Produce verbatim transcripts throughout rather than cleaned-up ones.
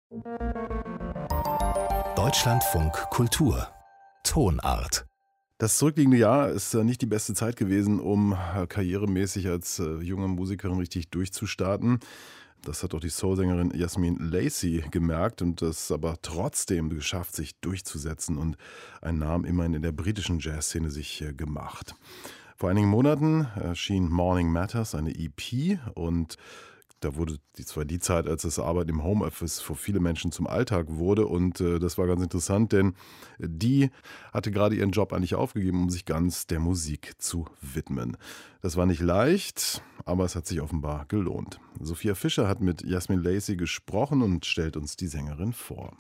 Deutschlandfunk Kultur Tonart. Das zurückliegende Jahr ist nicht die beste Zeit gewesen, um karrieremäßig als junge Musikerin richtig durchzustarten. Das hat auch die Soul-Sängerin Yasmine Lacey gemerkt und das aber trotzdem geschafft, sich durchzusetzen und einen Namen immerhin in der britischen Jazzszene sich gemacht. Vor einigen Monaten erschien Morning Matters, eine E P, und da wurde die, zwar die Zeit, als das Arbeiten im Homeoffice für viele Menschen zum Alltag wurde, und äh, das war ganz interessant, denn die hatte gerade ihren Job eigentlich aufgegeben, um sich ganz der Musik zu widmen. Das war nicht leicht, aber es hat sich offenbar gelohnt. Sophia Fischer hat mit Yasmine Lacey gesprochen und stellt uns die Sängerin vor.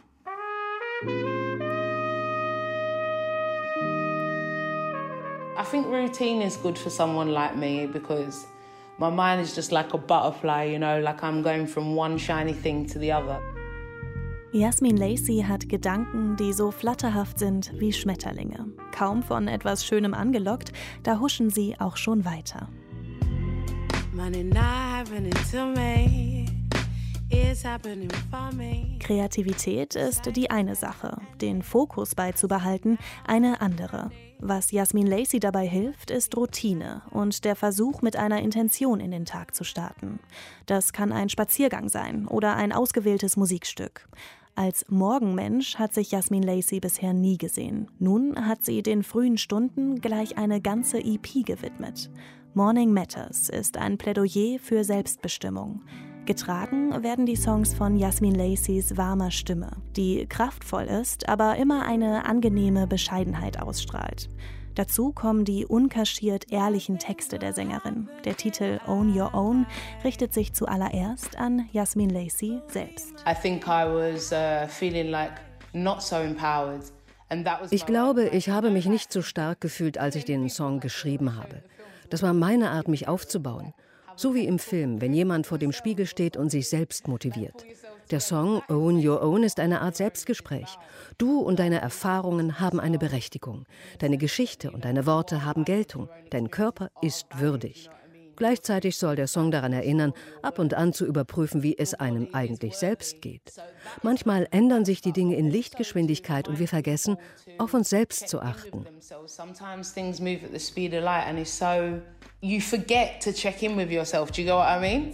I think routine is good for someone like me because my mind is just like a butterfly, you know, like I'm going from one shiny thing to the other. Yasmine Lacey hat Gedanken, die so flatterhaft sind wie Schmetterlinge. Kaum von etwas Schönem angelockt, da huschen sie auch schon weiter. Kreativität ist die eine Sache, den Fokus beizubehalten eine andere. Was Yasmine Lacey dabei hilft, ist Routine und der Versuch, mit einer Intention in den Tag zu starten. Das kann ein Spaziergang sein oder ein ausgewähltes Musikstück. Als Morgenmensch hat sich Yasmine Lacey bisher nie gesehen. Nun hat sie den frühen Stunden gleich eine ganze E P gewidmet. Morning Matters ist ein Plädoyer für Selbstbestimmung. Getragen werden die Songs von Yasmine Laceys warmer Stimme, die kraftvoll ist, aber immer eine angenehme Bescheidenheit ausstrahlt. Dazu kommen die unkaschiert ehrlichen Texte der Sängerin. Der Titel Own Your Own richtet sich zuallererst an Yasmine Lacey selbst. I think I was uh, feeling like not so empowered. Ich glaube, ich habe mich nicht so stark gefühlt, als ich den Song geschrieben habe. Das war meine Art, mich aufzubauen. So wie im Film, wenn jemand vor dem Spiegel steht und sich selbst motiviert. Der Song Own Your Own ist eine Art Selbstgespräch. Du und deine Erfahrungen haben eine Berechtigung. Deine Geschichte und deine Worte haben Geltung. Dein Körper ist würdig. Gleichzeitig soll der Song daran erinnern, ab und an zu überprüfen, wie es einem eigentlich selbst geht. Manchmal ändern sich die Dinge in Lichtgeschwindigkeit und wir vergessen, auf uns selbst zu achten. You forget to check in with yourself. Do you get what I mean?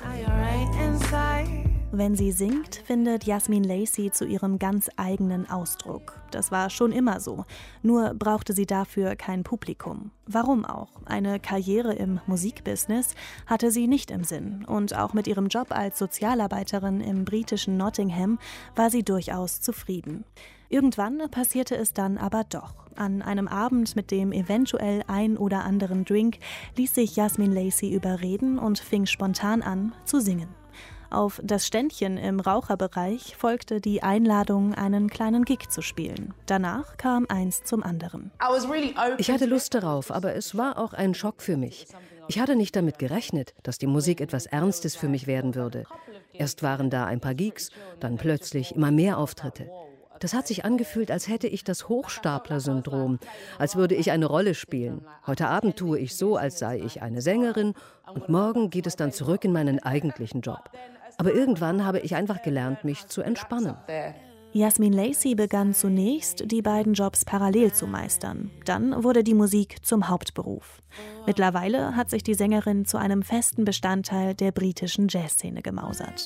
Wenn sie singt, findet Yasmine Lacey zu ihrem ganz eigenen Ausdruck. Das war schon immer so. Nur brauchte sie dafür kein Publikum. Warum auch? Eine Karriere im Musikbusiness hatte sie nicht im Sinn. Und auch mit ihrem Job als Sozialarbeiterin im britischen Nottingham war sie durchaus zufrieden. Irgendwann passierte es dann aber doch. An einem Abend mit dem eventuell ein oder anderen Drink ließ sich Yasmine Lacey überreden und fing spontan an zu singen. Auf das Ständchen im Raucherbereich folgte die Einladung, einen kleinen Gig zu spielen. Danach kam eins zum anderen. Ich hatte Lust darauf, aber es war auch ein Schock für mich. Ich hatte nicht damit gerechnet, dass die Musik etwas Ernstes für mich werden würde. Erst waren da ein paar Gigs, dann plötzlich immer mehr Auftritte. Das hat sich angefühlt, als hätte ich das Hochstapler-Syndrom, als würde ich eine Rolle spielen. Heute Abend tue ich so, als sei ich eine Sängerin und morgen geht es dann zurück in meinen eigentlichen Job. Aber irgendwann habe ich einfach gelernt, mich zu entspannen. Yasmine Lacey begann zunächst, die beiden Jobs parallel zu meistern. Dann wurde die Musik zum Hauptberuf. Mittlerweile hat sich die Sängerin zu einem festen Bestandteil der britischen Jazzszene gemausert.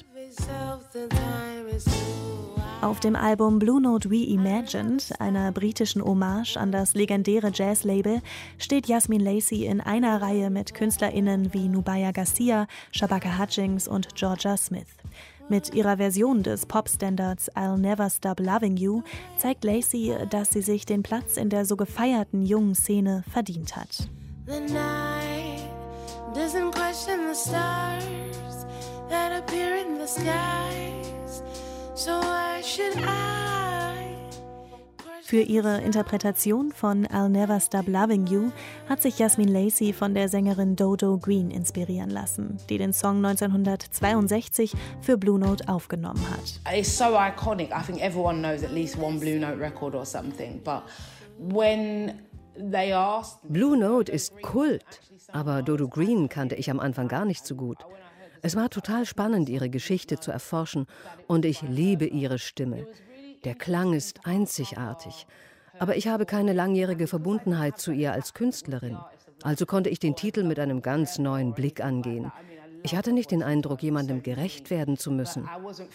Auf dem Album Blue Note Reimagined, einer britischen Hommage an das legendäre Jazzlabel, steht Yasmine Lacey in einer Reihe mit KünstlerInnen wie Nubya Garcia, Shabaka Hutchings und Georgia Smith. Mit ihrer Version des Popstandards I'll Never Stop Loving You zeigt Lacey, dass sie sich den Platz in der so gefeierten jungen Szene verdient hat. The night doesn't question the stars that appear in the skies. So why should I? Für ihre Interpretation von I'll Never Stop Loving You hat sich Yasmine Lacey von der Sängerin Dodo Green inspirieren lassen, die den Song neunzehnhundertzweiundsechzig für Blue Note aufgenommen hat. It's so iconic. I think everyone knows at least one Blue Note record or something. But when they asked, Blue Note ist Kult, aber Dodo Green kannte ich am Anfang gar nicht so gut. Es war total spannend, ihre Geschichte zu erforschen, und ich liebe ihre Stimme. Der Klang ist einzigartig. Aber ich habe keine langjährige Verbundenheit zu ihr als Künstlerin. Also konnte ich den Titel mit einem ganz neuen Blick angehen. Ich hatte nicht den Eindruck, jemandem gerecht werden zu müssen.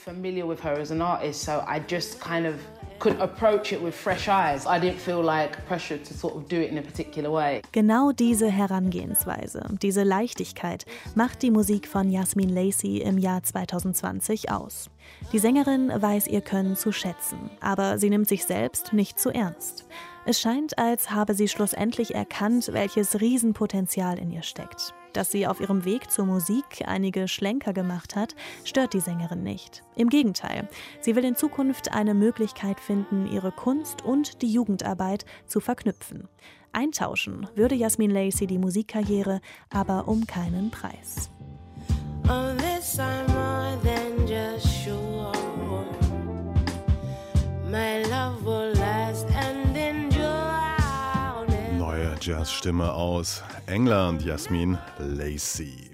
Genau diese Herangehensweise, diese Leichtigkeit macht die Musik von Yasmine Lacey im Jahr zwanzig zwanzig aus. Die Sängerin weiß ihr Können zu schätzen, aber sie nimmt sich selbst nicht zu ernst. Es scheint, als habe sie schlussendlich erkannt, welches Riesenpotenzial in ihr steckt. Dass sie auf ihrem Weg zur Musik einige Schlenker gemacht hat, stört die Sängerin nicht. Im Gegenteil, sie will in Zukunft eine Möglichkeit finden, ihre Kunst und die Jugendarbeit zu verknüpfen. Eintauschen würde Yasmine Lacey die Musikkarriere aber um keinen Preis. On this I'm more than just sure. My love will last and endure. Neue Jazzstimme aus England, Yasmine Lacey.